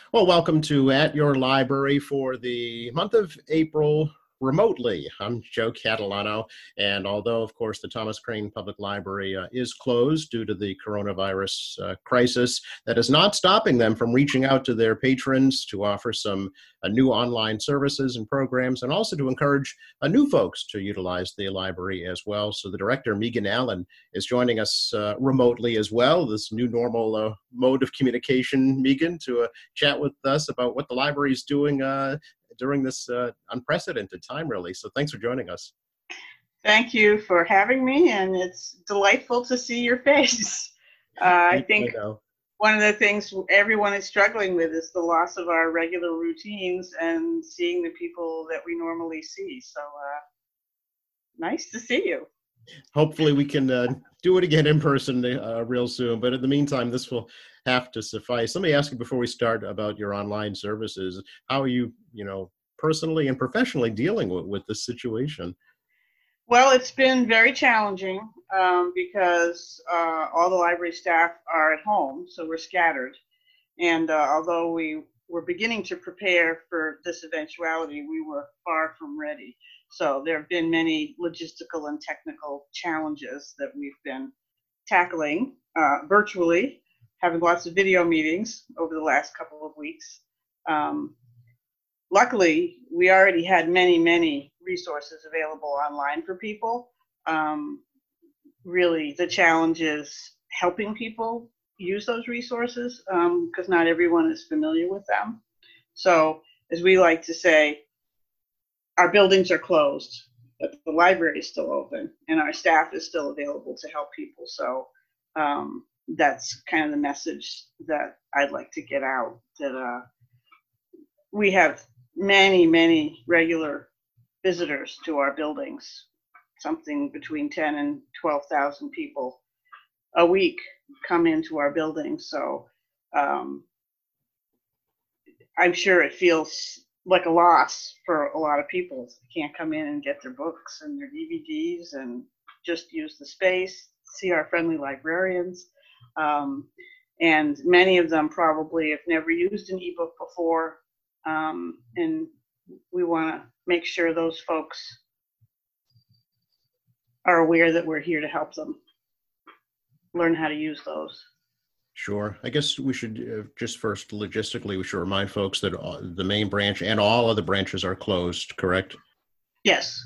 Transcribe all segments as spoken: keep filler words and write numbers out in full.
Well, welcome to At Your Library for the month of April remotely. I'm Joe Catalano, and although, of course, the Thomas Crane Public Library uh, is closed due to the coronavirus uh, crisis, that is not stopping them from reaching out to their patrons to offer some uh, new online services and programs, and also to encourage uh, new folks to utilize the library as well. So the director, Megan Allen, is joining us uh, remotely as well, this new normal uh, mode of communication, Megan, to uh, chat with us about what the library is doing uh, during this uh, unprecedented time, really. So thanks for joining us. Thank you for having me, and it's delightful to see your face. Uh, I think I one of the things everyone is struggling with is the loss of our regular routines and seeing the people that we normally see. So uh, nice to see you. Hopefully we can uh, do it again in person uh, real soon. But in the meantime, this will have to suffice. Let me ask you before we start about your online services. How are you, you know, personally and professionally dealing with, with this situation? Well, it's been very challenging um, because uh, all the library staff are at home, so we're scattered. And uh, although we were beginning to prepare for this eventuality, we were far from ready. So there have been many logistical and technical challenges that we've been tackling uh, virtually, having lots of video meetings over the last couple of weeks. Um, luckily, we already had many, many resources available online for people. Um, really, the challenge is helping people use those resources because um, not everyone is familiar with them. So, as we like to say, our buildings are closed, but the library is still open, and our staff is still available to help people. So um, that's kind of the message that I'd like to get out, that uh, we have many, many regular visitors to our buildings, something between ten and twelve thousand people a week come into our buildings. So um, I'm sure it feels like a loss for a lot of people. They can't come in and get their books and their D V Ds and just use the space, see our friendly librarians. Um, and many of them probably have never used an ebook before. Um, and we want to make sure those folks are aware that we're here to help them learn how to use those. Sure. I guess we should uh, just first logistically, we should remind folks that all, the main branch and all other branches are closed, correct? Yes.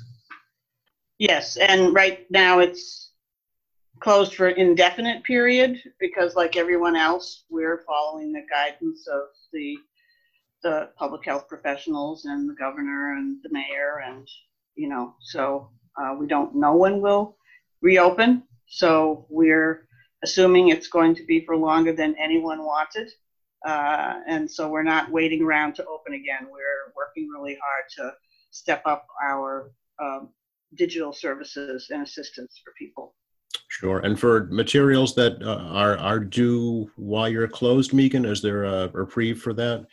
Yes. And right now it's closed for an indefinite period because, like everyone else, we're following the guidance of the the public health professionals and the governor and the mayor. And, you know, so uh, we don't know when we'll reopen. So we're assuming it's going to be for longer than anyone wanted. Uh, and so we're not waiting around to open again. We're working really hard to step up our um, digital services and assistance for people. Sure. And for materials that uh, are, are due while you're closed, Megan, is there a reprieve for that?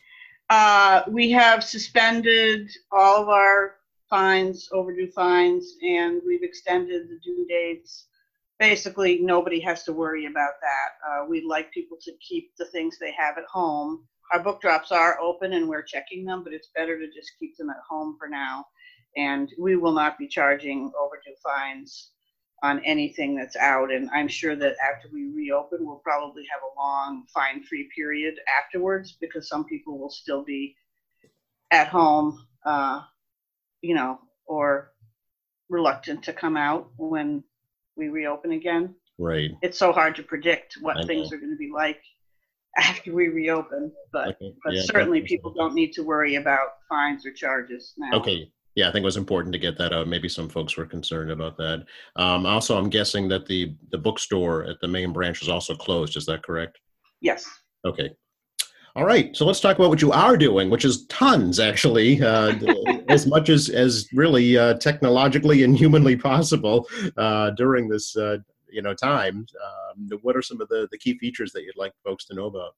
Uh, we have suspended all of our fines, overdue fines, and we've extended the due dates. Basically, nobody has to worry about that. Uh, we'd like people to keep the things they have at home. Our book drops are open and we're checking them, but it's better to just keep them at home for now. And we will not be charging overdue fines on anything that's out. And I'm sure that after we reopen, we'll probably have a long fine-free period afterwards because some people will still be at home, uh, you know, or reluctant to come out when we reopen again. Right. It's so hard to predict what things are going to be like after we reopen, but okay. but yeah, certainly people don't need to worry about fines or charges now. Okay. Yeah, I think it was important to get that out. Maybe some folks were concerned about that. Um, also, I'm guessing that the the bookstore at the main branch is also closed. Is that correct? Yes. Okay. All right. So let's talk about what you are doing, which is tons, actually, uh, as much as, as really uh, technologically and humanly possible uh, during this uh, you know, time. Um, what are some of the, the key features that you'd like folks to know about?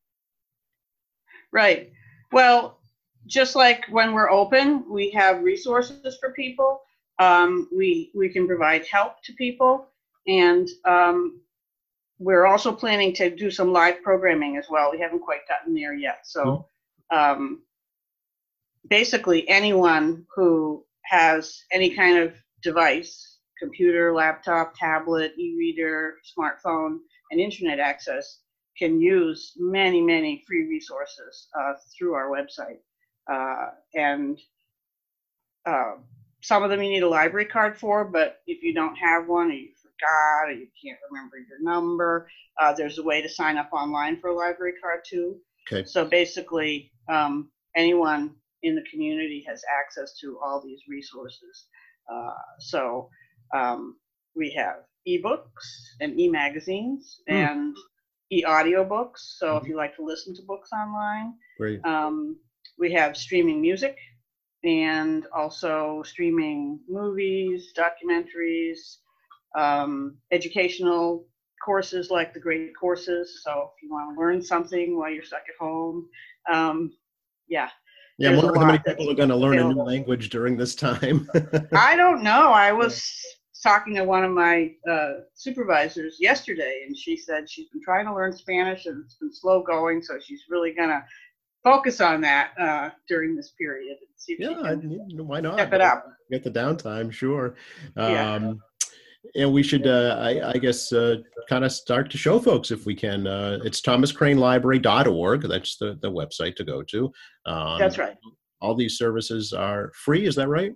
Right. Well, just like when we're open, we have resources for people. Um, we we can provide help to people, and um, we're also planning to do some live programming as well. We haven't quite gotten there yet. So um, basically anyone who has any kind of device, computer, laptop, tablet, e-reader, smartphone, and internet access can use many, many free resources uh, through our website. Uh, and uh, some of them you need a library card for, but if you don't have one, or you forgot, or you can't remember your number, uh, there's a way to sign up online for a library card too. Okay. So basically, um, anyone in the community has access to all these resources. Uh, so um, we have ebooks and e-magazines mm. and e-audiobooks. So mm-hmm. if you like to listen to books online, Great. Um, we have streaming music and also streaming movies, documentaries, um, educational courses like the Great Courses. So if you want to learn something while you're stuck at home, um, yeah. Yeah, I wonder how many people are going to learn available. a new language during this time. I don't know. I was talking to one of my uh, supervisors yesterday, and she said she's been trying to learn Spanish and it's been slow going, so she's really going to focus on that uh, during this period and see if yeah, she can why not? Step it up. Get the downtime, sure. Um, yeah. And we should, uh, I, I guess, uh, kind of start to show folks if we can. Uh, it's thomas crane library dot org. That's the, the website to go to. Um, That's right. All these services are free. Is that right?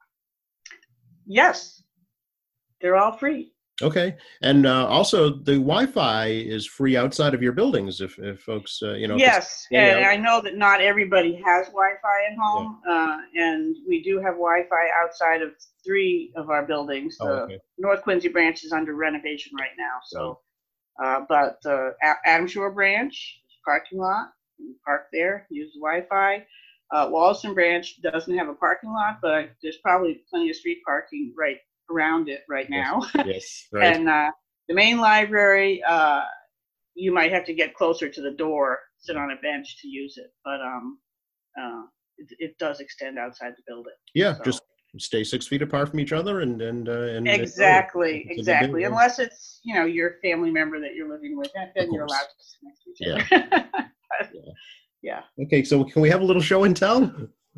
Yes. They're all free. Okay. And uh, also the Wi-Fi is free outside of your buildings if, if folks, uh, you know. Yes. And I know that not everybody has Wi-Fi at home. Yeah. Uh, and we do have Wi-Fi outside of three of our buildings. The oh, okay. North Quincy branch is under renovation right now. So, uh, but the Adams Shore branch, parking lot, you can park there, use the Wi-Fi. Uh, Wallaston branch doesn't have a parking lot, but there's probably plenty of street parking right around it right now. Yes, yes right. And uh, the main library, uh, you might have to get closer to the door, sit on a bench to use it, but um, uh, it, it does extend outside the building. Yeah, so. Just stay six feet apart from each other, and and uh, and exactly, it's exactly. Unless it's you know your family member that you're living with, then you're allowed to sit next to each other. Yeah. but, yeah. yeah. Okay, so can we have a little show and tell?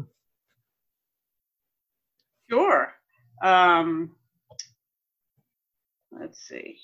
Sure. Um, let's see.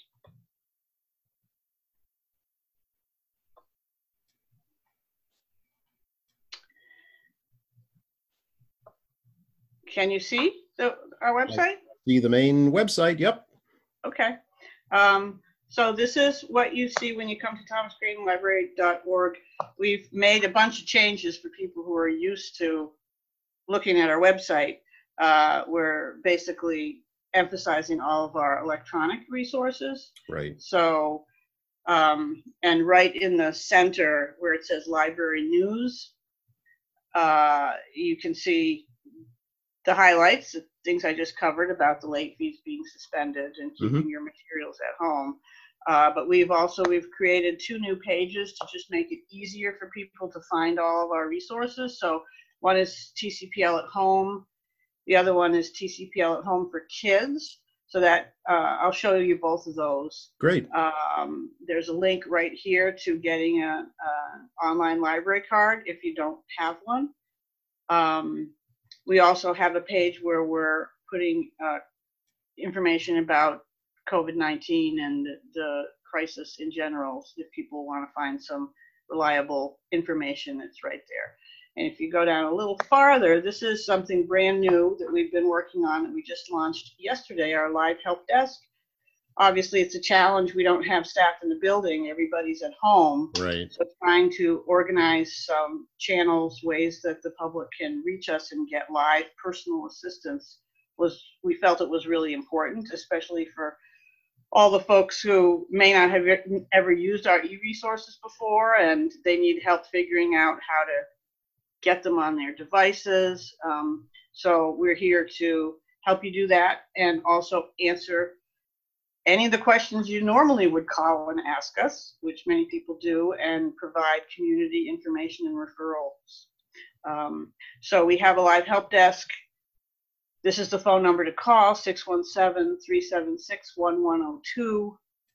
Can you see the, our website? I see the main website, yep. Okay. Um, so this is what you see when you come to thomas crane library dot org. We've made a bunch of changes for people who are used to looking at our website. Uh, we're basically emphasizing all of our electronic resources. Right. So, um, and right in the center where it says library news, uh, you can see the highlights, the things I just covered about the late fees being suspended and keeping mm-hmm. your materials at home. Uh, but we've also, we've created two new pages to just make it easier for people to find all of our resources. So one is T C P L at home. The other one is T C P L at home for kids. So that uh, I'll show you both of those. Great. Um, there's a link right here to getting an online library card if you don't have one. Um, we also have a page where we're putting uh, information about COVID nineteen and the, the crisis in general. If people want to find some reliable information, it's right there. And if you go down a little farther, this is something brand new that we've been working on that we just launched yesterday, our live help desk. Obviously, it's a challenge. We don't have staff in the building. Everybody's at home. Right. So trying to organize some channels, ways that the public can reach us and get live personal assistance was, we felt it was really important, especially for all the folks who may not have ever used our e-resources before, and they need help figuring out how to get them on their devices. Um, so we're here to help you do that and also answer any of the questions you normally would call and ask us, which many people do, and provide community information and referrals. Um, so we have a live help desk. This is the phone number to call, six one seven, three seven six, one one zero two.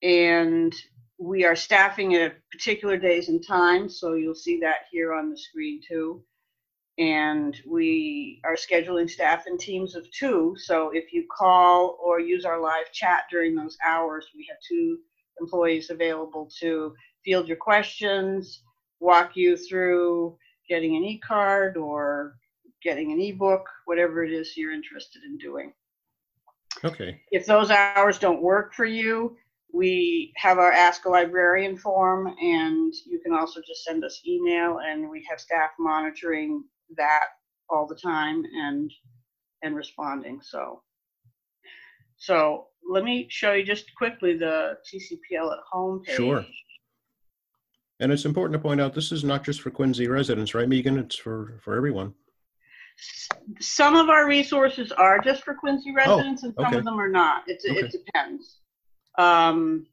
and we are staffing at particular days and times, so you'll see that here on the screen too. And we are scheduling staff in teams of two. So if you call or use our live chat during those hours, we have two employees available to field your questions, walk you through getting an e-card or getting an e-book, whatever it is you're interested in doing. Okay. If those hours don't work for you, we have our Ask a Librarian form, and you can also just send us email, and we have staff monitoring that all the time and and responding. So so let me show you just quickly the T C P L at Home page. Sure. And it's important to point out, this is not just for Quincy residents, right, Megan? It's for for everyone. Some of our resources are just for Quincy residents, oh, and some okay. of them are not. It's, okay. It depends. Um,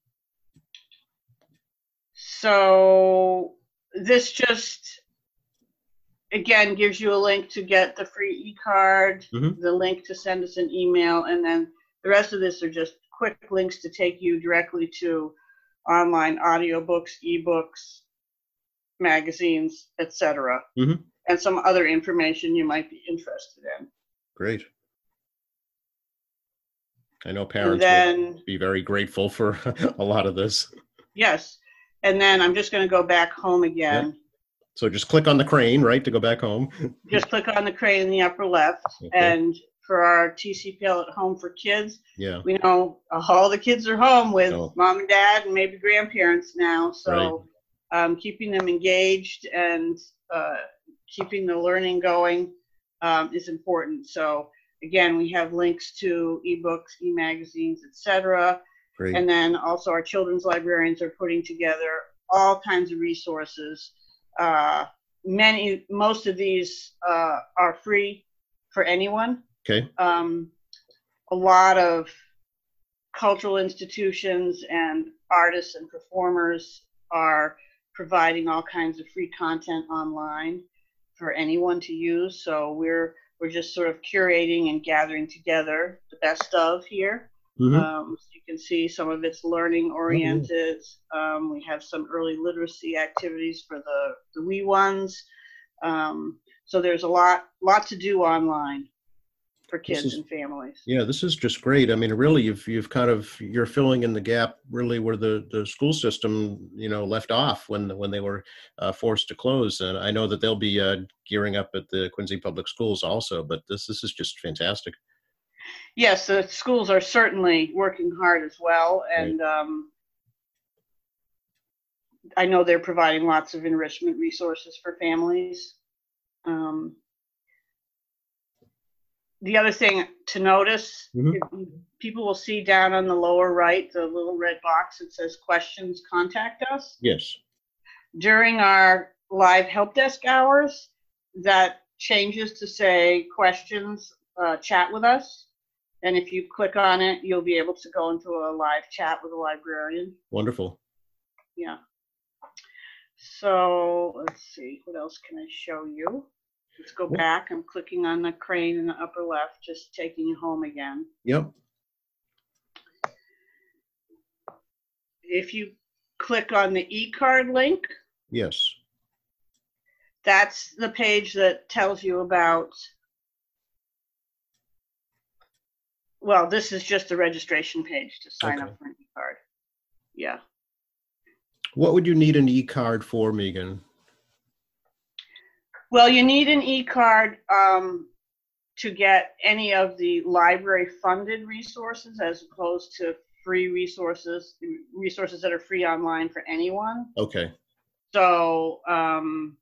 so this just, again, gives you a link to get the free e-card, mm-hmm. the link to send us an email, and then the rest of this are just quick links to take you directly to online audiobooks, ebooks, magazines, et cetera, mm-hmm. and some other information you might be interested in. Great. I know parents then, would be very grateful for a lot of this. Yes. And then I'm just going to go back home again. Yep. So just click on the crane, right, to go back home. Just click on the crane in the upper left. Okay. And for our T C P L at Home for kids, yeah, we know all the kids are home with oh. mom and dad and maybe grandparents now. So right. um, keeping them engaged and uh, keeping the learning going um, is important. So again, we have links to ebooks, e-magazines, et cetera. Great. And then also our children's librarians are putting together all kinds of resources. Uh, many, most of these uh, are free for anyone. Okay. Um, a lot of cultural institutions and artists and performers are providing all kinds of free content online for anyone to use. So we're we're just sort of curating and gathering together the best of here. Mm-hmm. Um, so you can see some of it's learning oriented. Mm-hmm. Um, we have some early literacy activities for the, the wee ones. Um, so there's a lot, lot to do online for kids is, and families. Yeah, this is just great. I mean, really, you've you've kind of you're filling in the gap, really, where the, the school system, you know, left off when when they were uh, forced to close. And I know that they'll be uh, gearing up at the Quincy Public Schools also. But this this is just fantastic. Yes, the schools are certainly working hard as well, and right. um, I know they're providing lots of enrichment resources for families. Um, The other thing to notice, mm-hmm. people will see down on the lower right, the little red box that says questions, contact us. Yes. During our live help desk hours, that changes to say questions, uh, chat with us. And if you click on it, you'll be able to go into a live chat with a librarian. Wonderful. Yeah. So let's see, what else can I show you? Let's go back. I'm clicking on the crane in the upper left, just taking you home again. Yep. If you click on the e-card link. Yes. That's the page that tells you about, well, this is just the registration page to sign okay. up for an e-card. Yeah. What would you need an e-card for, Megan? Well, you need an e-card um, to get any of the library-funded resources as opposed to free resources, resources that are free online for anyone. Okay. So, um,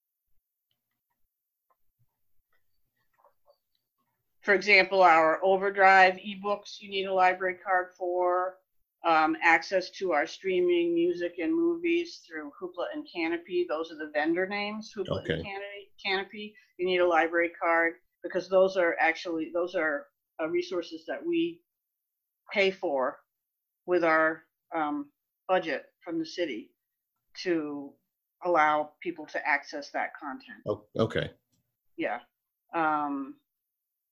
for example, our Overdrive ebooks you need a library card for. Um, access to our streaming music and movies through Hoopla and Canopy. Those are the vendor names, Hoopla okay. and Canopy. Canopy. You need a library card because those are actually, those are uh, resources that we pay for with our um, budget from the city to allow people to access that content. Oh, okay. Yeah. Um,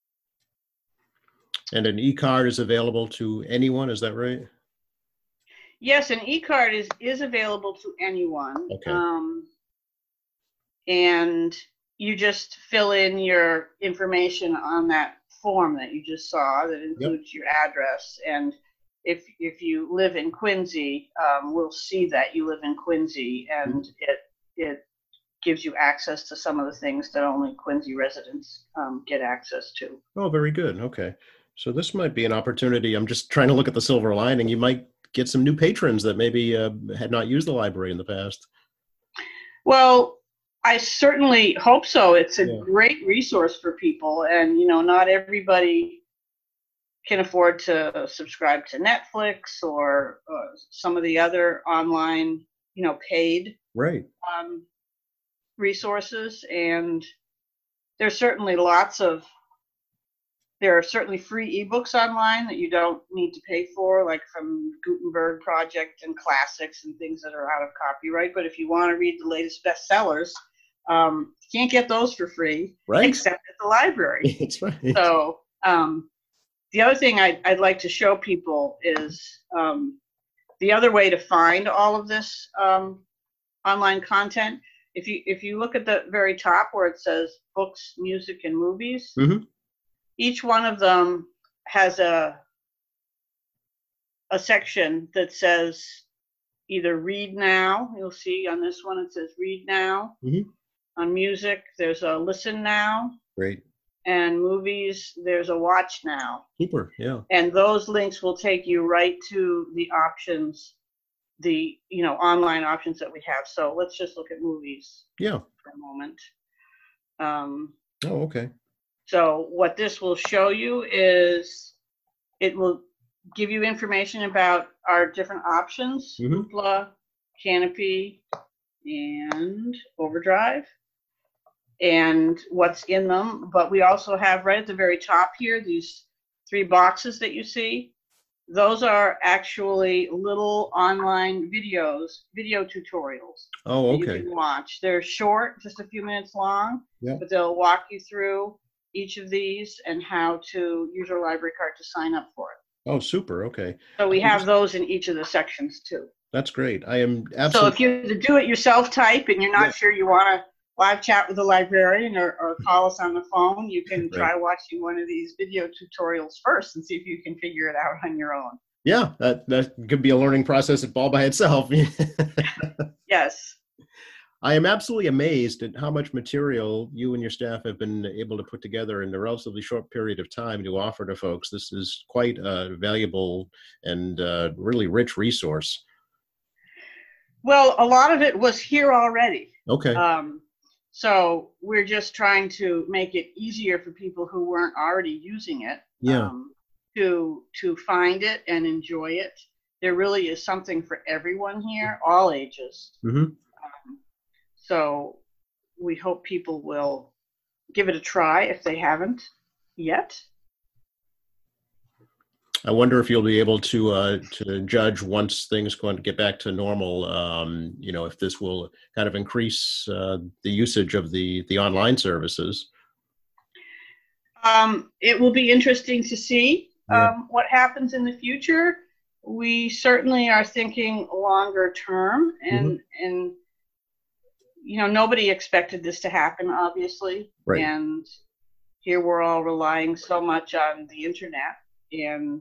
and an e-card is available to anyone, is that right? Yes, an e-card is, is available to anyone. Okay. Um, and you just fill in your information on that form that you just saw that includes yep. your address. And if if you live in Quincy, um, we'll see that you live in Quincy, and mm-hmm. it it gives you access to some of the things that only Quincy residents um, get access to. Oh, very good. Okay. So this might be an opportunity. I'm just trying to look at the silver lining. You might get some new patrons that maybe uh, had not used the library in the past. Well, I certainly hope so. It's a yeah. great resource for people, and you know, not everybody can afford to subscribe to Netflix or uh, some of the other online, you know, paid right. um, resources. And there's certainly lots of, there are certainly free ebooks online that you don't need to pay for, like from Gutenberg Project and classics and things that are out of copyright. But if you want to read the latest bestsellers, um, you can't get those for free, right. except at the library. That's right. So um, the other thing I'd, I'd like to show people is um, the other way to find all of this um, online content. If you if you look at the very top where it says books, music, and movies, mm-hmm. each one of them has a a section that says either read now. You'll see on this one it says read now. Mm-hmm. On music, there's a listen now. Great. And movies, there's a watch now. Super, yeah. And those links will take you right to the options, the you know online options that we have. So let's just look at movies. Yeah. For a moment. Um, oh, okay. So what this will show you is it will give you information about our different options, mm-hmm. Hoopla, Canopy, and Overdrive, and what's in them. But we also have right at the very top here these three boxes that you see. Those are actually little online videos, video tutorials. Oh, okay. That you can watch. They're short, just a few minutes long, yep. but they'll walk you through each of these and how to use your library card to sign up for it. Oh, super. Okay. So we have those in each of the sections too. That's great. I am absolutely. So if you do it yourself type and you're not yeah. sure you want to live chat with a librarian or, or call us on the phone, you can try right. watching one of these video tutorials first and see if you can figure it out on your own. Yeah, that, that could be a learning process all by itself. Yes. I am absolutely amazed at how much material you and your staff have been able to put together in a relatively short period of time to offer to folks. This is quite a valuable and uh, really rich resource. Well, a lot of it was here already. Okay. Um, so we're just trying to make it easier for people who weren't already using it yeah. um, to to find it and enjoy it. There really is something for everyone here, all ages. Mm-hmm. Um, so we hope people will give it a try if they haven't yet. I wonder if you'll be able to uh, to judge once things going to get back to normal. Um, you know, if this will kind of increase uh, the usage of the the online services. Um, it will be interesting to see yeah. um, what happens in the future. We certainly are thinking longer term, and mm-hmm. and you know, nobody expected this to happen, obviously, right. and here we're all relying so much on the internet. And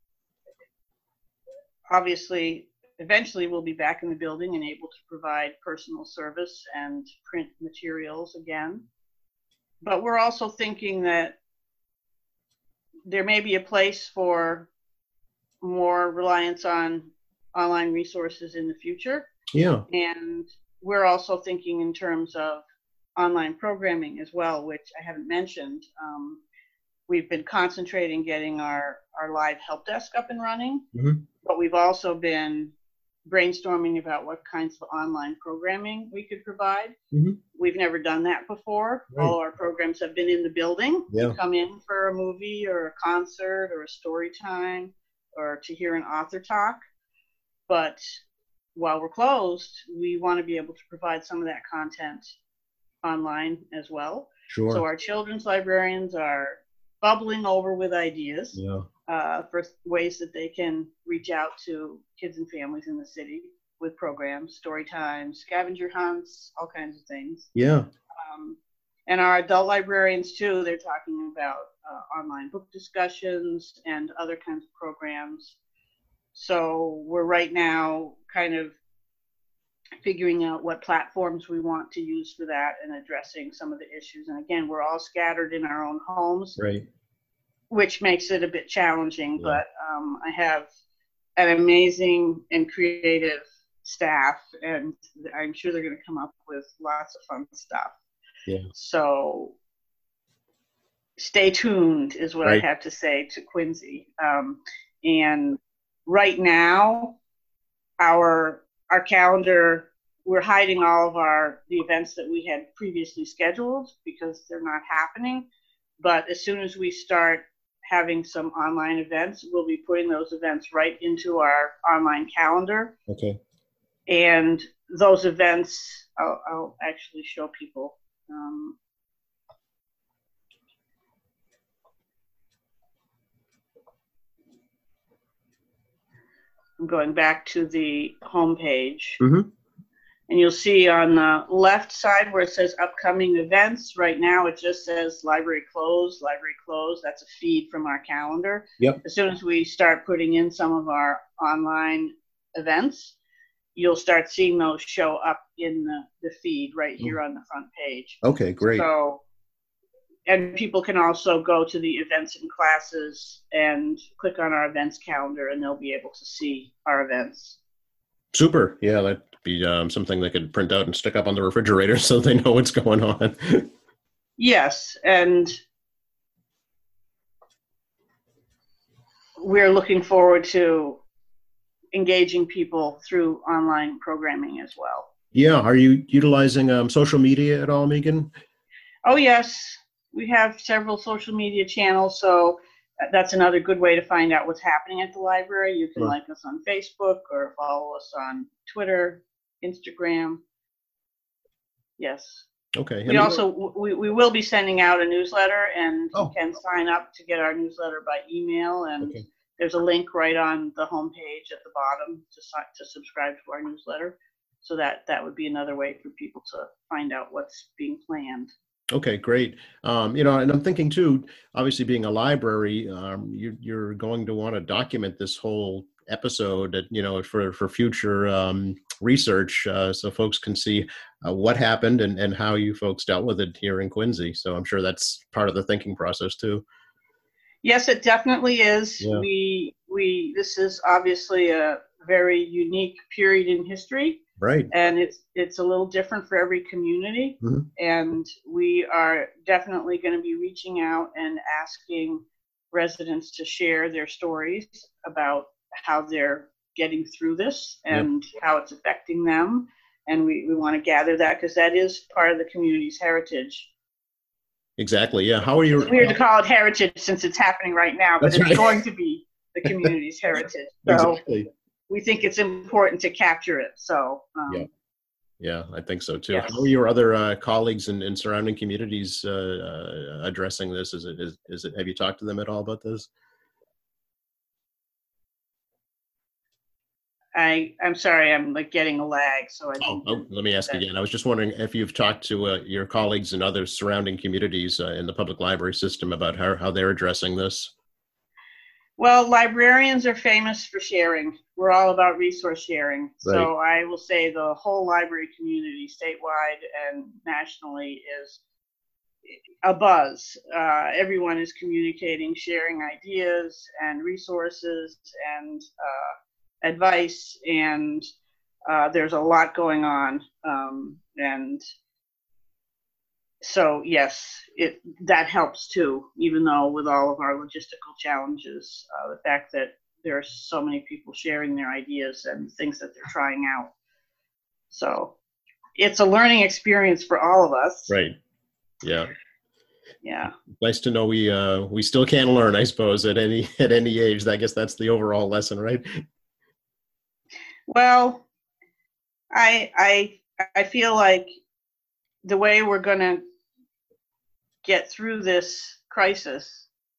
obviously, eventually we'll be back in the building and able to provide personal service and print materials again. But we're also thinking that there may be a place for more reliance on online resources in the future. Yeah. And we're also thinking in terms of online programming as well, which I haven't mentioned. Um, We've been concentrating getting our, our live help desk up and running, mm-hmm. but we've also been brainstorming about what kinds of online programming we could provide. Mm-hmm. We've never done that before. Right. All our programs have been in the building. Yeah. You come in for a movie or a concert or a story time or to hear an author talk. But while we're closed, we want to be able to provide some of that content online as well. Sure. So our children's librarians are bubbling over with ideas Yeah. uh, for ways that they can reach out to kids and families in the city with programs, story times, scavenger hunts, all kinds of things. Yeah. Um, and our adult librarians too, they're talking about uh, online book discussions and other kinds of programs. So we're right now kind of figuring out what platforms we want to use for that and addressing some of the issues. And again, we're all scattered in our own homes, Right. which makes it a bit challenging, Yeah. but um, I have an amazing and creative staff, and I'm sure they're going to come up with lots of fun stuff. Yeah. So stay tuned is what Right. I have to say to Quincy. Um, and right now, our our calendar, we're hiding all of our the events that we had previously scheduled because they're not happening. But as soon as we start having some online events, we'll be putting those events right into our online calendar. Okay. And those events, I'll, I'll actually show people. Um, I'm going back to the homepage. Mm-hmm. And you'll see on the left side where it says upcoming events, right now it just says library closed, library closed. That's a feed from our calendar. Yep. As soon as we start putting in some of our online events, you'll start seeing those show up in the, the feed right here on the front page. Okay, great. So, and people can also go to the events and classes and click on our events calendar and they'll be able to see our events. Super. Yeah, that'd be um, something they could print out and stick up on the refrigerator so they know what's going on. Yes, and we're looking forward to engaging people through online programming as well. Yeah. Are you utilizing um, social media at all, Megan? Oh, yes. We have several social media channels, so that's another good way to find out what's happening at the library. You can Sure. like us on Facebook or follow us on Twitter, Instagram. Yes. Okay. We also, we, we will be sending out a newsletter, and Oh. you can sign up to get our newsletter by email, and Okay. there's a link right on the homepage at the bottom to, si- to subscribe to our newsletter. So that, that would be another way for people to find out what's being planned. Okay, great. Um, you know, and I'm thinking too, obviously being a library, um, you, you're going to want to document this whole episode, at, you know, for, for future um, research, uh, so folks can see uh, what happened and, and how you folks dealt with it here in Quincy. So I'm sure that's part of the thinking process too. Yes, it definitely is. Yeah. We, we, this is obviously a very unique period in history. Right. And it's it's a little different for every community. Mm-hmm. And we are definitely going to be reaching out and asking residents to share their stories about how they're getting through this and yep. how it's affecting them. And we, we want to gather that because that is part of the community's heritage. Exactly. Yeah. How are you? It's weird to call it heritage since it's happening right now, but That's it's right. going to be the community's heritage. So exactly. We think it's important to capture it. So um, yeah, yeah, I think so too. Yes. How are your other uh, colleagues in, in surrounding communities uh, uh, addressing this? Is it is, is it? Have you talked to them at all about this? I I'm sorry, I'm like getting a lag, so I. Oh, oh let me ask again. I was just wondering if you've talked to uh, your colleagues in other surrounding communities uh, in the public library system about how how they're addressing this. Well, librarians are famous for sharing. We're all about resource sharing. Right. So I will say the whole library community, statewide and nationally, is a buzz. Uh, everyone is communicating, sharing ideas and resources and uh, advice, and uh, there's a lot going on. Um, and So yes, it that helps too, even though with all of our logistical challenges, uh, the fact that there are so many people sharing their ideas and things that they're trying out. So it's a learning experience for all of us. Right. Yeah. Yeah. Nice to know we uh, we still can learn, I suppose, at any at any age. I guess that's the overall lesson, right? Well, I I I feel like the way we're going to get through this crisis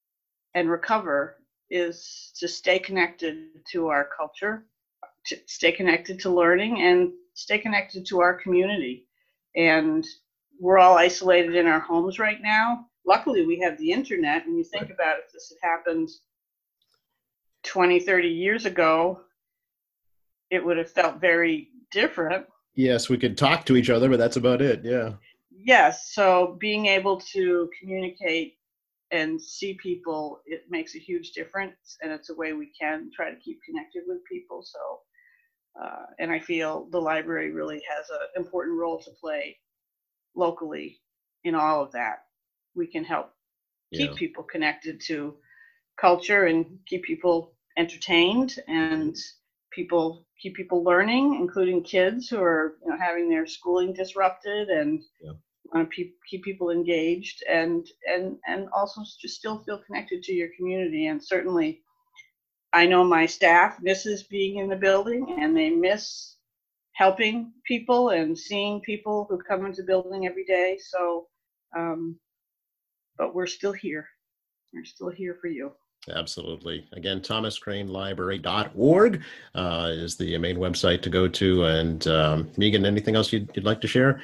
and recover is to stay connected to our culture, to stay connected to learning, and stay connected to our community. And we're all isolated in our homes right now. Luckily, we have the internet. And you think Right. about if this had happened twenty, thirty years ago, it would have felt very different. Yes, we could talk to each other, but that's about it. Yeah. Yes, so being able to communicate and see people, it makes a huge difference, and it's a way we can try to keep connected with people. So, uh, and I feel the library really has an important role to play locally in all of that. We can help Yeah. keep people connected to culture and keep people entertained and people keep people learning, including kids who are, you know, having their schooling disrupted, and Yeah. want to pe- keep people engaged, and and and also just still feel connected to your community. And certainly, I know my staff misses being in the building, and they miss helping people and seeing people who come into the building every day. So, um, but we're still here. We're still here for you. Absolutely. Again, thomas crane library dot org uh, is the main website to go to. And um, Megan, anything else you'd, you'd like to share?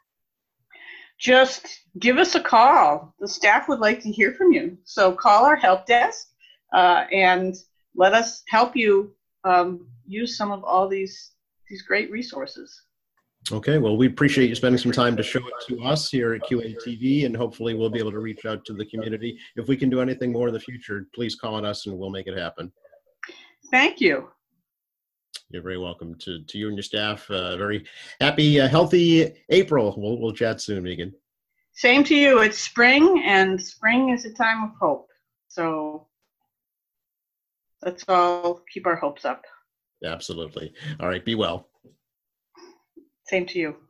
Just give us a call. The staff would like to hear from you. So call our help desk uh, and let us help you um, use some of all these these great resources. Okay, well, we appreciate you spending some time to show it to us here at Q A T V, and hopefully we'll be able to reach out to the community. If we can do anything more in the future, please call on us and we'll make it happen. Thank you. You're very welcome. To, to you and your staff. Uh, very happy, uh, healthy April. We'll, we'll chat soon, Megan. Same to you. It's spring, and spring is a time of hope. So let's all keep our hopes up. Absolutely. All right, be well. Same to you.